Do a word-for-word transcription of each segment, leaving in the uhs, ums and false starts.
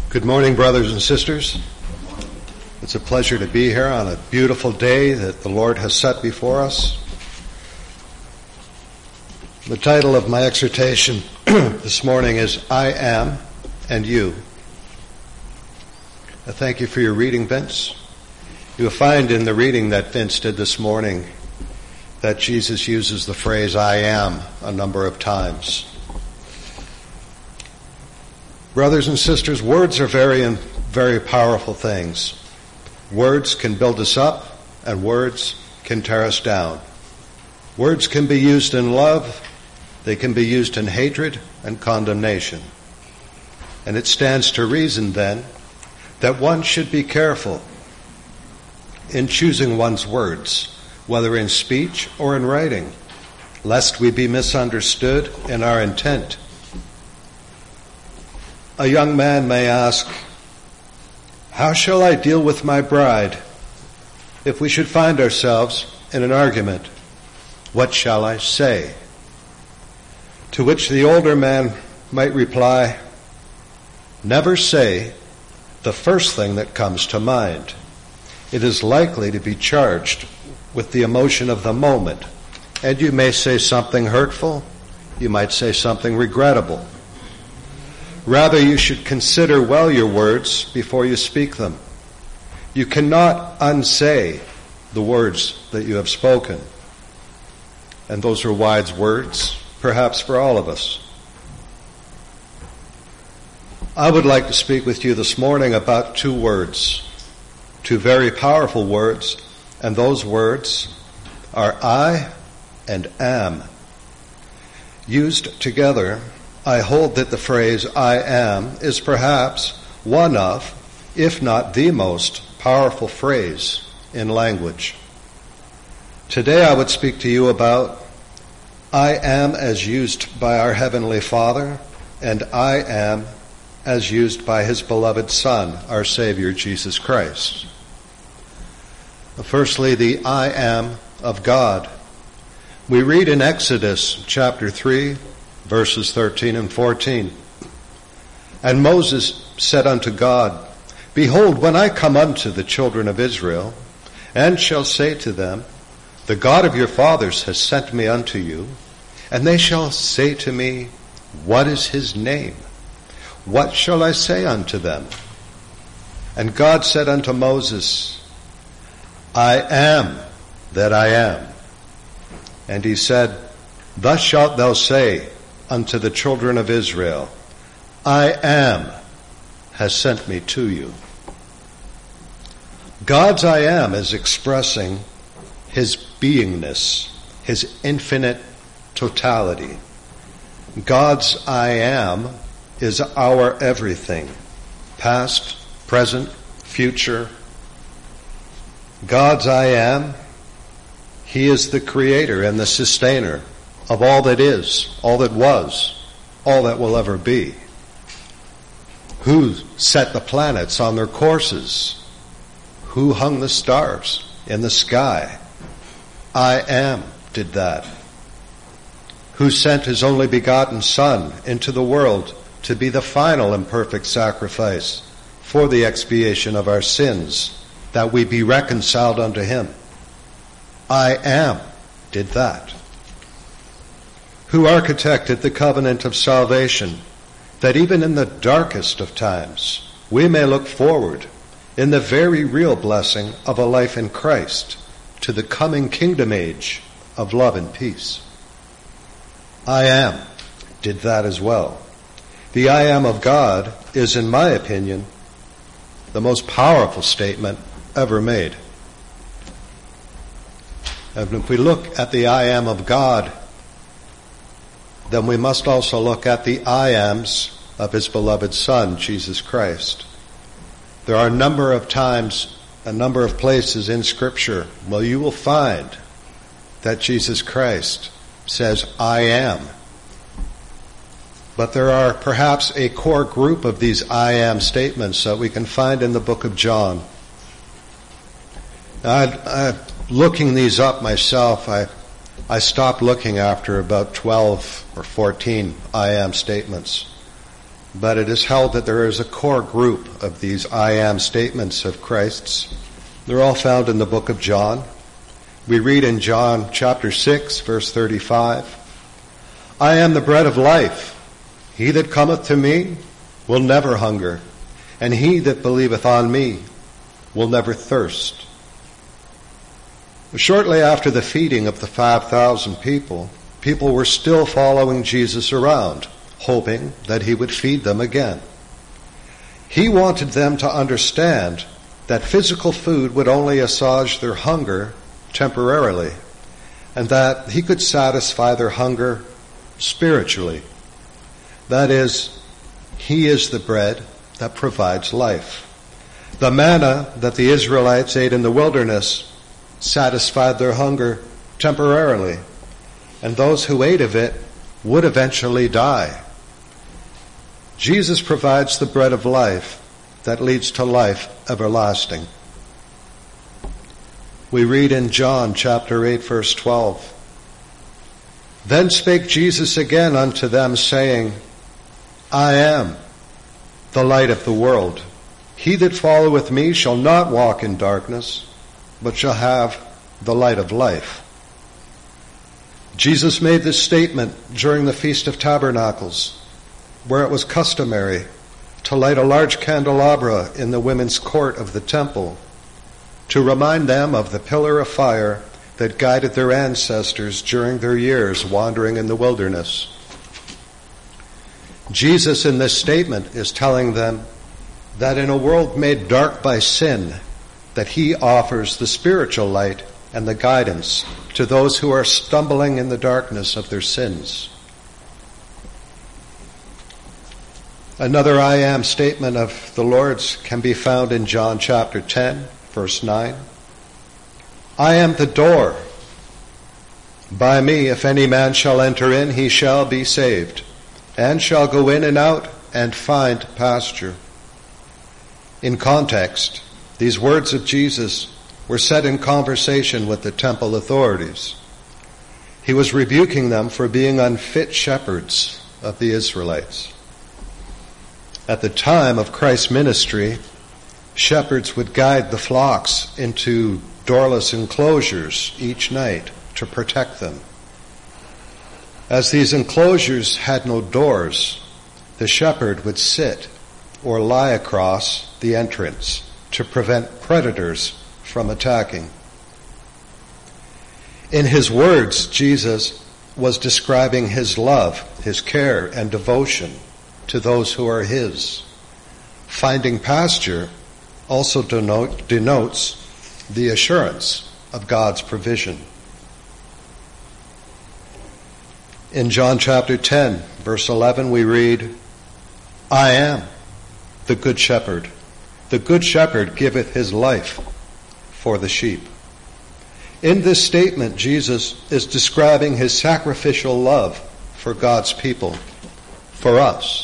Good morning, brothers and sisters. It's a pleasure to be here on a beautiful day that the Lord has set before us. The title of my exhortation this morning is I Am and You. I thank you for your reading, Vince. You'll find in the reading that Vince did this morning that Jesus uses the phrase I am a number of times. Brothers and sisters, words are very, very powerful things. Words can build us up, and words can tear us down. Words can be used in love, they can be used in hatred and condemnation. And it stands to reason, then, that one should be careful in choosing one's words, whether in speech or in writing, lest we be misunderstood in our intent. A young man may ask, how shall I deal with my bride if we should find ourselves in an argument? What shall I say? To which the older man might reply, never say the first thing that comes to mind. It is likely to be charged with the emotion of the moment, and you may say something hurtful, you might say something regrettable. Rather, you should consider well your words before you speak them. You cannot unsay the words that you have spoken. And those are wise words, perhaps for all of us. I would like to speak with you this morning about two words, two very powerful words, and those words are I and am. Used together, I hold that the phrase I am is perhaps one of, if not the most powerful phrase in language. Today I would speak to you about I am as used by our Heavenly Father, and I am as used by His beloved Son, our Savior, Jesus Christ. Firstly, the I am of God. We read in Exodus chapter three, verses thirteen and fourteen. And Moses said unto God, behold, when I come unto the children of Israel, and shall say to them, the God of your fathers has sent me unto you, and they shall say to me, what is his name? What shall I say unto them? And God said unto Moses, I am that I am. And he said, thus shalt thou say unto the children of Israel, I am has sent me to you. God's I am is expressing his beingness, his infinite totality. God's I am is our everything, past, present, future. God's I am, he is the creator and the sustainer of all that is, all that was, all that will ever be. Who set the planets on their courses? Who hung the stars in the sky? I am did that. Who sent his only begotten Son into the world to be the final and perfect sacrifice for the expiation of our sins, that we be reconciled unto him? I am did that. Who architected the covenant of salvation, that even in the darkest of times we may look forward in the very real blessing of a life in Christ to the coming kingdom age of love and peace? I am did that as well. The I am of God is, in my opinion, the most powerful statement ever made. And if we look at the I am of God, then we must also look at the I ams of his beloved Son, Jesus Christ. There are a number of times, a number of places in Scripture where you will find that Jesus Christ says, I am. But there are perhaps a core group of these I am statements that we can find in the book of John. Now, I, I, looking these up myself, I I stopped looking after about twelve or fourteen I am statements. but it is held that there is a core group of these I am statements of Christ's. They're all found in the book of John. We read in John chapter six, verse thirty-five, I am the bread of life. He that cometh to me will never hunger, and he that believeth on me will never thirst. Shortly after the feeding of the five thousand people, people were still following Jesus around, hoping that he would feed them again. He wanted them to understand that physical food would only assuage their hunger temporarily, and that he could satisfy their hunger spiritually. That is, he is the bread that provides life. The manna that the Israelites ate in the wilderness satisfied their hunger temporarily, and those who ate of it would eventually die. Jesus provides the bread of life that leads to life everlasting. We read in John chapter eight, verse twelve, Then spake Jesus again unto them, saying, I am the light of the world. He that followeth me shall not walk in darkness, but shall have the light of life. Jesus made this statement during the Feast of Tabernacles, where it was customary to light a large candelabra in the women's court of the temple to remind them of the pillar of fire that guided their ancestors during their years wandering in the wilderness. Jesus in this statement is telling them that in a world made dark by sin, that he offers the spiritual light and the guidance to those who are stumbling in the darkness of their sins. Another I am statement of the Lord's can be found in John chapter ten, verse nine. I am the door. By me, if any man shall enter in, he shall be saved, and shall go in and out and find pasture. In context, these words of Jesus were said in conversation with the temple authorities. He was rebuking them for being unfit shepherds of the Israelites. At the time of Christ's ministry, shepherds would guide the flocks into doorless enclosures each night to protect them. As these enclosures had no doors, the shepherd would sit or lie across the entrance to prevent predators from attacking. In his words, Jesus was describing his love, his care, and devotion to those who are his. Finding pasture also denote, denotes the assurance of God's provision. In John chapter ten, verse eleven, we read, I am the good shepherd. The good shepherd giveth his life for the sheep. In this statement, Jesus is describing his sacrificial love for God's people, for us.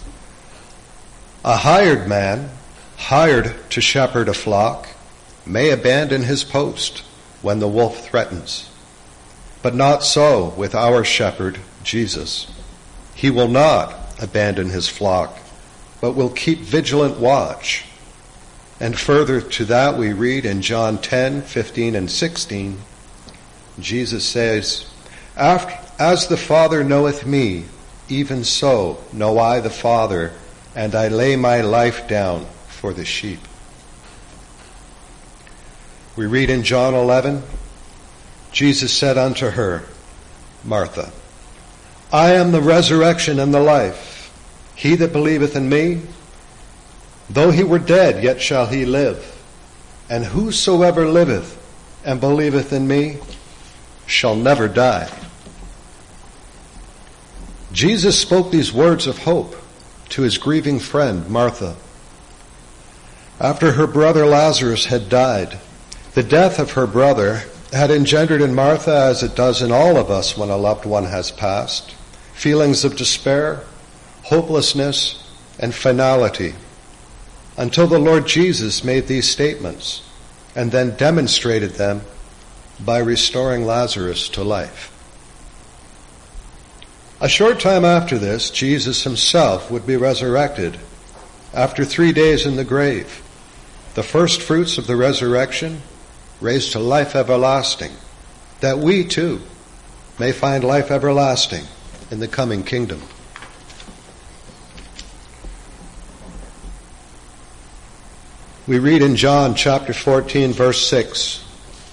A hired man, hired to shepherd a flock, may abandon his post when the wolf threatens. But not so with our shepherd, Jesus. He will not abandon his flock, but will keep vigilant watch. And further to that we read in John ten, fifteen, and sixteen, Jesus says, As the Father knoweth me, even so know I the Father, and I lay my life down for the sheep. We read in John eleven, Jesus said unto her, Martha, I am the resurrection and the life. He that believeth in me, though he were dead, yet shall he live. And whosoever liveth and believeth in me shall never die. Jesus spoke these words of hope to his grieving friend, Martha. After her brother Lazarus had died, the death of her brother had engendered in Martha, as it does in all of us when a loved one has passed, feelings of despair, hopelessness, and finality, until the Lord Jesus made these statements and then demonstrated them by restoring Lazarus to life. A short time after this, Jesus himself would be resurrected after three days in the grave. The first fruits of the resurrection raised to life everlasting, that we too may find life everlasting in the coming kingdom. We read in John chapter fourteen, verse six,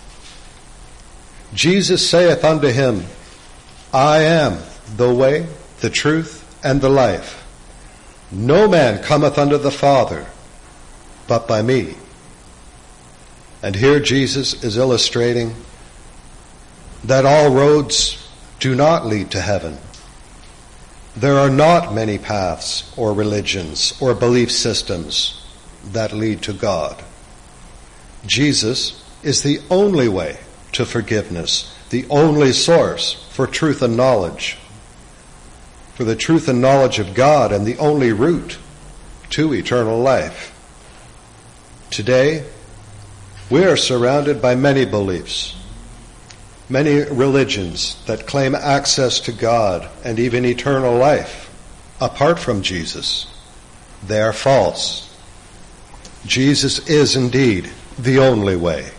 Jesus saith unto him, I am the way, the truth, and the life. No man cometh unto the Father but by me. And here Jesus is illustrating that all roads do not lead to heaven. There are not many paths or religions or belief systems that lead to God. Jesus is the only way to forgiveness, the only source for truth and knowledge, for the truth and knowledge of God, and the only route to eternal life. Today, we are surrounded by many beliefs, many religions that claim access to God and even eternal life apart from Jesus. They are false. Jesus is indeed the only way.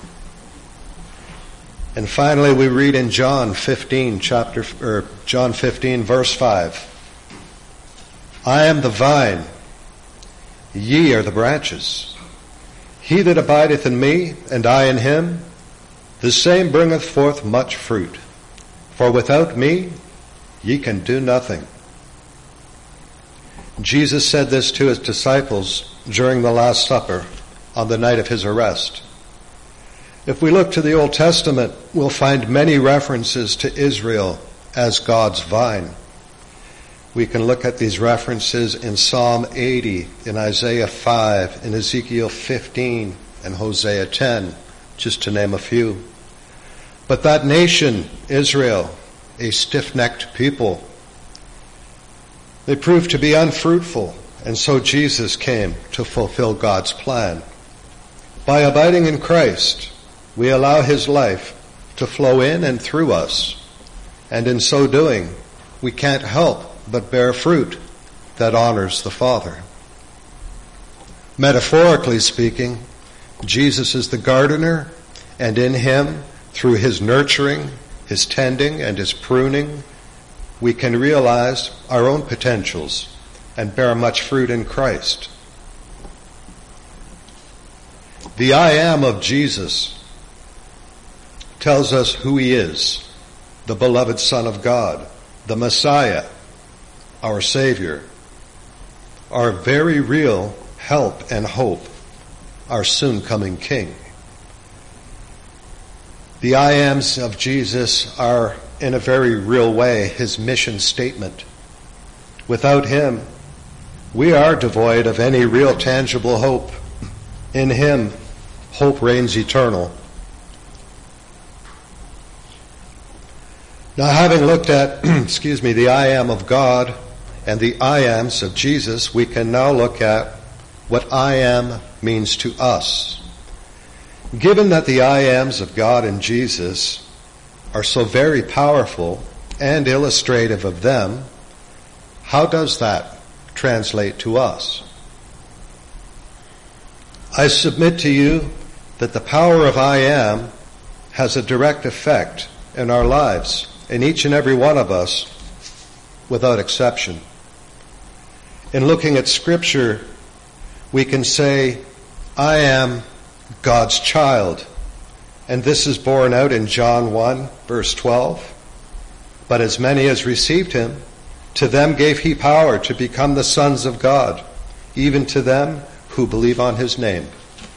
And finally, we read in John fifteen, chapter or John fifteen, verse five. I am the vine, ye are the branches. He that abideth in me, and I in him, the same bringeth forth much fruit. For without me, ye can do nothing. Jesus said this to his disciples during the Last Supper on the night of his arrest. If we look to the Old Testament, we'll find many references to Israel as God's vine. We can look at these references in Psalm eighty, in Isaiah five, in Ezekiel fifteen, and Hosea ten, just to name a few. But that nation, Israel, a stiff-necked people, they proved to be unfruitful, and so Jesus came to fulfill God's plan. By abiding in Christ, we allow his life to flow in and through us, and in so doing, we can't help but bear fruit that honors the Father. Metaphorically speaking, Jesus is the gardener, and in him, through his nurturing, his tending, and his pruning, we can realize our own potentials and bear much fruit in Christ. The I am of Jesus tells us who he is, the beloved Son of God, the Messiah, our Savior, our very real help and hope, our soon-coming King. The I ams of Jesus are, in a very real way, his mission statement. Without him, we are devoid of any real tangible hope. In him, hope reigns eternal. Now, having looked at, excuse me, the I am of God and the I ams of Jesus, we can now look at what I am means to us. Given that the I ams of God and Jesus are so very powerful and illustrative of them, how does that translate to us? I submit to you that the power of I am has a direct effect in our lives, in each and every one of us, without exception. In looking at Scripture, we can say, I am God's child. And this is borne out in John one, verse twelve. But as many as received him, to them gave he power to become the sons of God, even to them who believe on his name.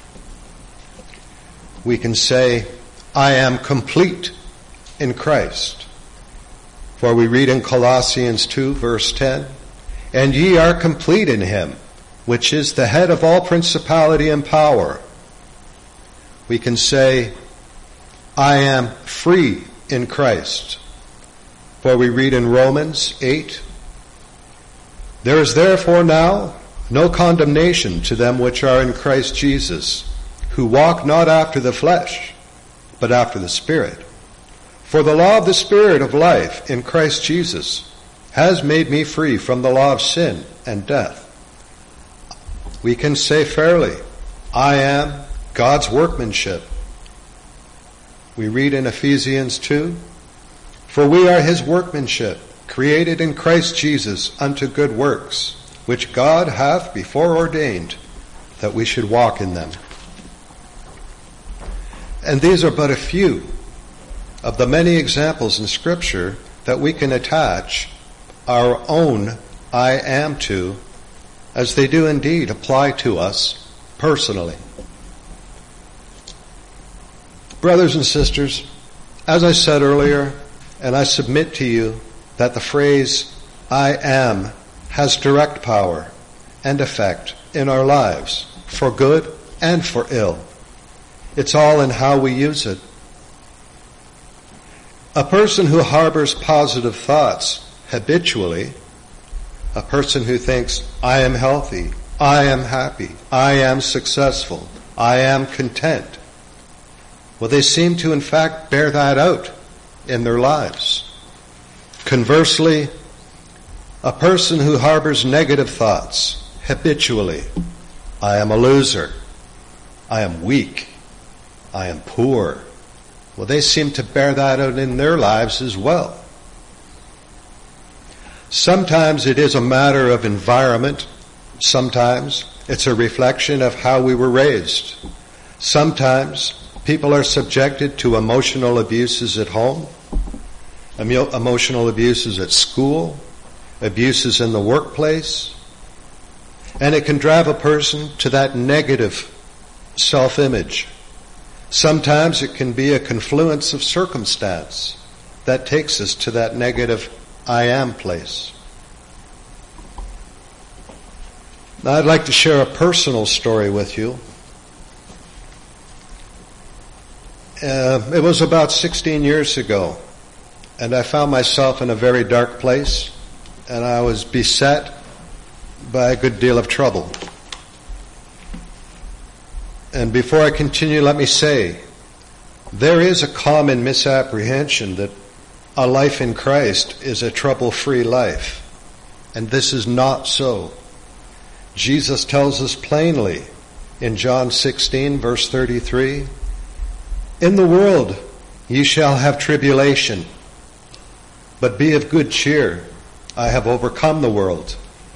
We can say, I am complete in Christ. For we read in Colossians two, verse ten, and ye are complete in him, which is the head of all principality and power. We can say, I am free in Christ. For we read in Romans eight, there is therefore now no condemnation to them which are in Christ Jesus, who walk not after the flesh, but after the Spirit. For the law of the Spirit of life in Christ Jesus has made me free from the law of sin and death. We can say fairly, I am God's workmanship. We read in Ephesians two, for we are his workmanship, created in Christ Jesus unto good works, which God hath before ordained that we should walk in them. And these are but a few of the many examples in Scripture that we can attach our own I am to, as they do indeed apply to us personally. Brothers and sisters, as I said earlier, and I submit to you that the phrase I am has direct power and effect in our lives, for good and for ill. It's all in how we use it. A person who harbors positive thoughts habitually, a person who thinks, I am healthy, I am happy, I am successful, I am content, well, they seem to in fact bear that out in their lives. Conversely, a person who harbors negative thoughts habitually, I am a loser, I am weak, I am poor, well, they seem to bear that out in their lives as well. Sometimes it is a matter of environment. Sometimes it's a reflection of how we were raised. Sometimes people are subjected to emotional abuses at home, emo- emotional abuses at school, abuses in the workplace, and it can drive a person to that negative self-image. Sometimes it can be a confluence of circumstance that takes us to that negative I am place. Now I'd like to share a personal story with you. Uh, it was about sixteen years ago, and I found myself in a very dark place, and I was beset by a good deal of trouble. And before I continue, let me say, there is a common misapprehension that a life in Christ is a trouble-free life. And this is not so. Jesus tells us plainly in John sixteen, verse thirty-three, in the world ye shall have tribulation, but be of good cheer. I have overcome the world.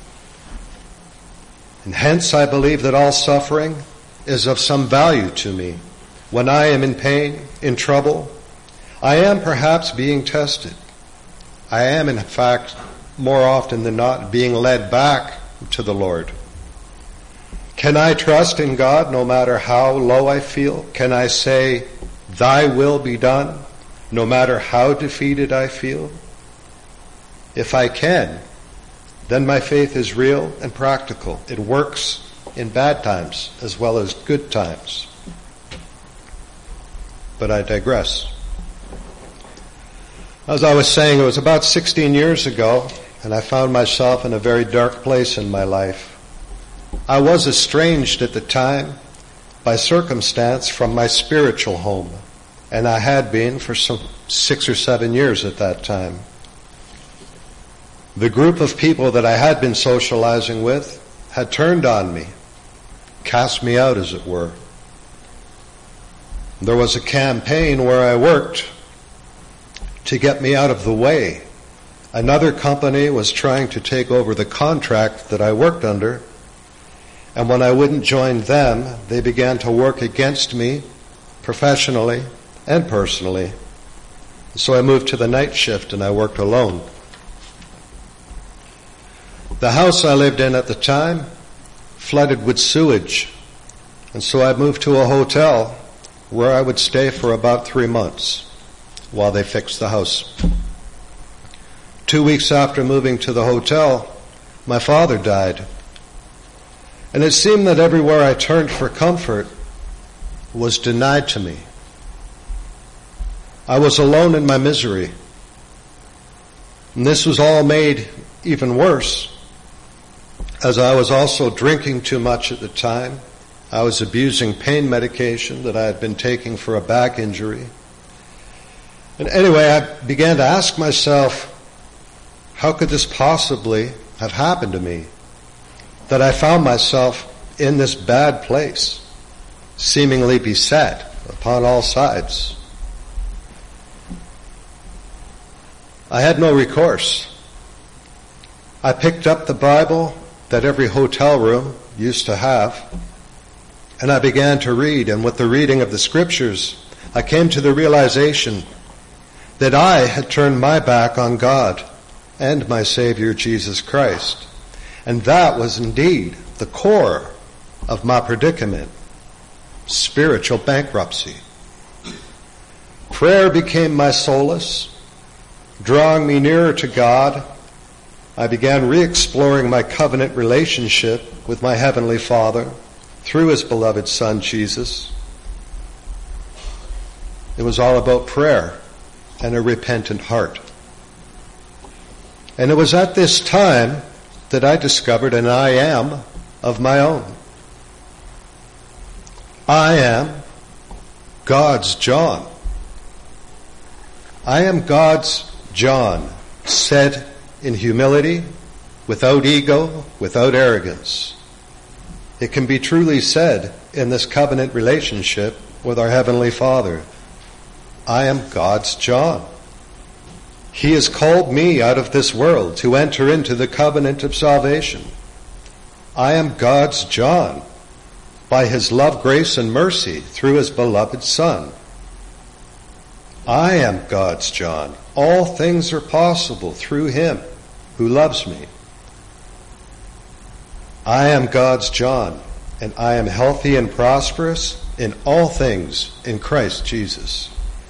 And hence I believe that all suffering is of some value to me. When I am in pain, in trouble, I am perhaps being tested. I am, in fact, more often than not, being led back to the Lord. Can I trust in God no matter how low I feel? Can I say, thy will be done, no matter how defeated I feel? If I can, then my faith is real and practical. It works in bad times as well as good times. But I digress. As I was saying, it was about sixteen years ago, and I found myself in a very dark place in my life. I was estranged at the time by circumstance from my spiritual home, and I had been for some six or seven years at that time. The group of people that I had been socializing with had turned on me, cast me out, as it were. There was a campaign where I worked to get me out of the way. Another company was trying to take over the contract that I worked under, and when I wouldn't join them, they began to work against me professionally and personally. So I moved to the night shift and I worked alone. The house I lived in at the time flooded with sewage, and so I moved to a hotel where I would stay for about three months while they fixed the house. Two weeks after moving to the hotel, my father died. And it seemed that everywhere I turned for comfort was denied to me. I was alone in my misery. And this was all made even worse, as I was also drinking too much at the time. I was abusing pain medication that I had been taking for a back injury. And anyway, I began to ask myself, how could this possibly have happened to me? That I found myself in this bad place, seemingly beset upon all sides. I had no recourse. I picked up the Bible that every hotel room used to have, and I began to read, and with the reading of the scriptures, I came to the realization that I had turned my back on God and my Savior Jesus Christ. And that was indeed the core of my predicament, spiritual bankruptcy. Prayer became my solace, drawing me nearer to God. I began re-exploring my covenant relationship with my Heavenly Father through His beloved Son, Jesus. It was all about prayer and a repentant heart. And it was at this time that I discovered an I am of my own. I am God's John. I am God's John, said in humility, without ego, without arrogance. It can be truly said in this covenant relationship with our Heavenly Father, I am God's John. He has called me out of this world to enter into the covenant of salvation. I am God's John by His love, grace, and mercy through His beloved Son. I am God's John. All things are possible through Him who loves me. I am God's John, and I am healthy and prosperous in all things in Christ Jesus.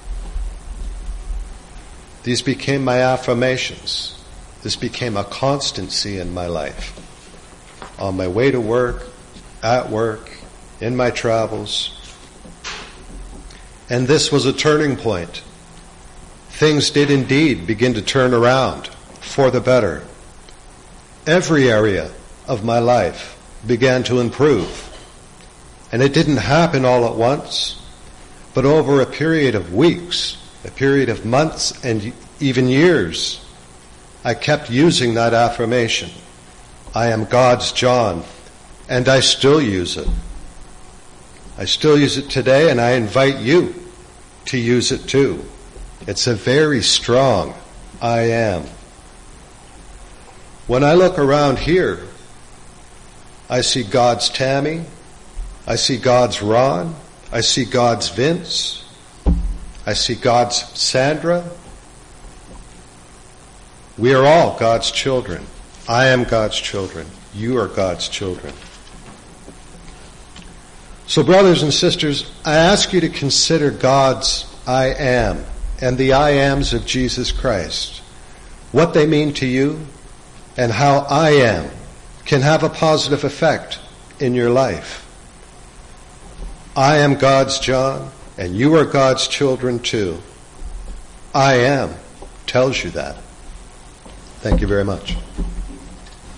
These became my affirmations. This became a constancy in my life. On my way to work, at work, in my travels. And this was a turning point. Things did indeed begin to turn around for the better. Every area of my life began to improve. And it didn't happen all at once, but over a period of weeks, a period of months and even years, I kept using that affirmation. I am God's John, and I still use it. I still use it today, and I invite you to use it too. It's a very strong I am. When I look around here, I see God's Tammy, I see God's Ron, I see God's Vince, I see God's Sandra. We are all God's children. I am God's children. You are God's children. So brothers and sisters, I ask you to consider God's I am and the I ams of Jesus Christ, what they mean to you, and how I am can have a positive effect in your life. I am God's John, and you are God's children too. I am tells you that. Thank you very much.